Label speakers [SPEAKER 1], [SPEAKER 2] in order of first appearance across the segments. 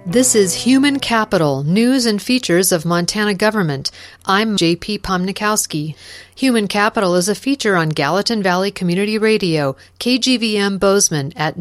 [SPEAKER 1] This is Human Capital, News and Features of Montana Government. I'm J.P. Pomnikowski. Human Capital is a feature on Gallatin Valley Community Radio, KGVM Bozeman at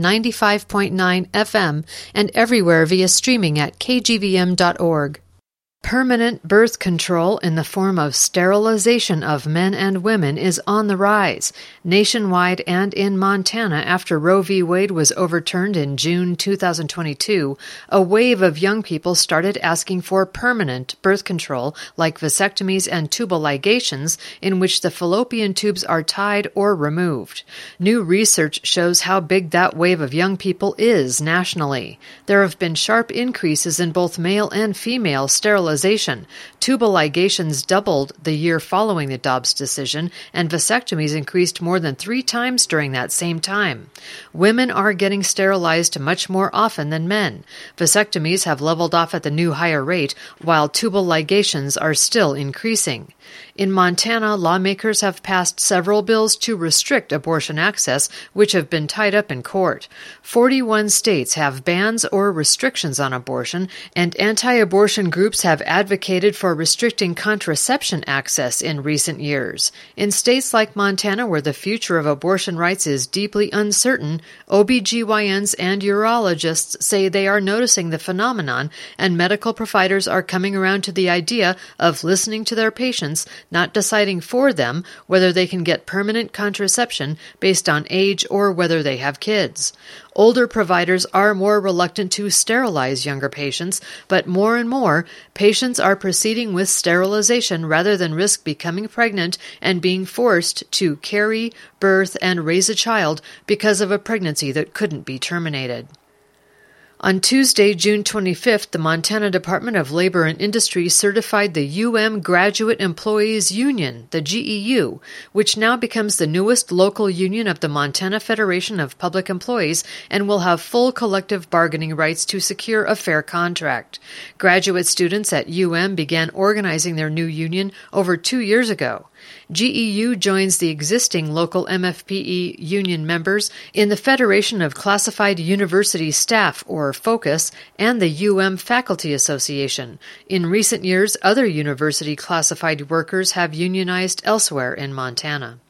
[SPEAKER 1] 95.9 FM and everywhere via streaming at kgvm.org. Permanent birth control in the form of sterilization of men and women is on the rise, nationwide and in Montana after Roe v. Wade was overturned in June 2022. A wave of young people started asking for permanent birth control, like vasectomies and tubal ligations, in which the fallopian tubes are tied or removed. New research shows how big that wave of young people is nationally. There have been sharp increases in both male and female sterilization. Tubal ligations doubled the year following the Dobbs decision, and vasectomies increased more than 3 times during that same time. Women are getting sterilized much more often than men. Vasectomies have leveled off at the new higher rate, while tubal ligations are still increasing. In Montana, lawmakers have passed several bills to restrict abortion access, which have been tied up in court. 41 states have bans or restrictions on abortion, and anti-abortion groups have advocated for restricting contraception access in recent years. In states like Montana, where the future of abortion rights is deeply uncertain, OBGYNs and urologists say they are noticing the phenomenon, and medical providers are coming around to the idea of listening to their patients, not deciding for them whether they can get permanent contraception based on age or whether they have kids. Older providers are more reluctant to sterilize younger patients, but more and more, patients are proceeding with sterilization rather than risk becoming pregnant and being forced to carry, birth, and raise a child because of a pregnancy that couldn't be terminated. On Tuesday, June 25th, the Montana Department of Labor and Industry certified the Graduate Employees Union, the GEU, which now becomes the newest local union of the Montana Federation of Public Employees and will have full collective bargaining rights to secure a fair contract. Graduate students at began organizing their new union over 2 years ago. GEU joins the existing local MFPE union members in the Federation of Classified University Staff, or FOCUS, and the Faculty Association. In recent years, other university classified workers have unionized elsewhere in Montana.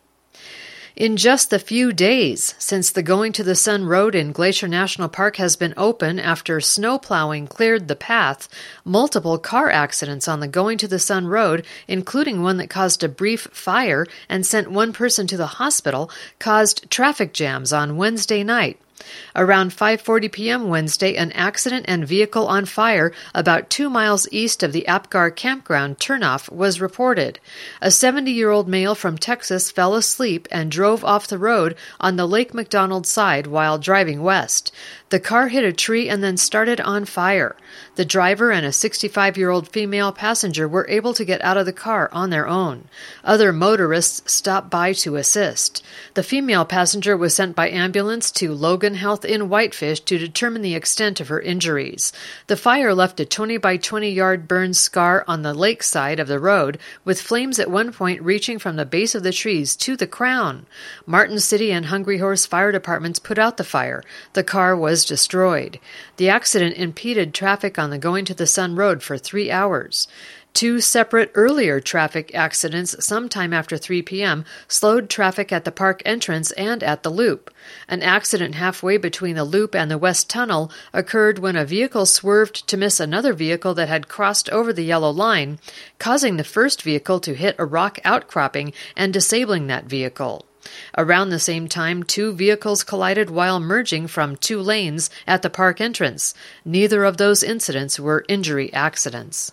[SPEAKER 1] In just the few days since the Going to the Sun Road in Glacier National Park has been open after snow plowing cleared the path, multiple car accidents on the Going to the Sun Road, including one that caused a brief fire and sent one person to the hospital, caused traffic jams on Wednesday night. Around 5:40 p.m. Wednesday, an accident and vehicle on fire about 2 miles east of the Apgar campground turnoff was reported. A 70-year-old male from Texas fell asleep and drove off the road on the Lake McDonald side while driving west. The car hit a tree and then started on fire. The driver and a 65-year-old female passenger were able to get out of the car on their own. Other motorists stopped by to assist. The female passenger was sent by ambulance to Logan Health in Whitefish to determine the extent of her injuries. The fire left a 20 by 20 yard burn scar on the lake side of the road, with flames at one point reaching from the base of the trees to the crown. Martin City and Hungry Horse fire departments put out the fire. The car was destroyed. The accident impeded traffic on the Going to the Sun Road for 3 hours. 2 separate earlier traffic accidents sometime after 3 p.m. slowed traffic at the park entrance and at the loop. An accident halfway between the loop and the west tunnel occurred when a vehicle swerved to miss another vehicle that had crossed over the yellow line, causing the first vehicle to hit a rock outcropping and disabling that vehicle. Around the same time, 2 vehicles collided while merging from 2 lanes at the park entrance. Neither of those incidents were injury accidents.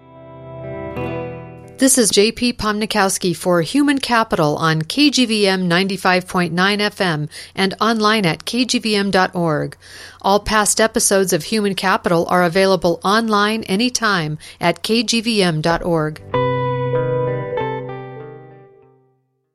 [SPEAKER 1] This is J.P. Pomnikowski for Human Capital on KGVM 95.9 FM and online at kgvm.org. All past episodes of Human Capital are available online anytime at kgvm.org.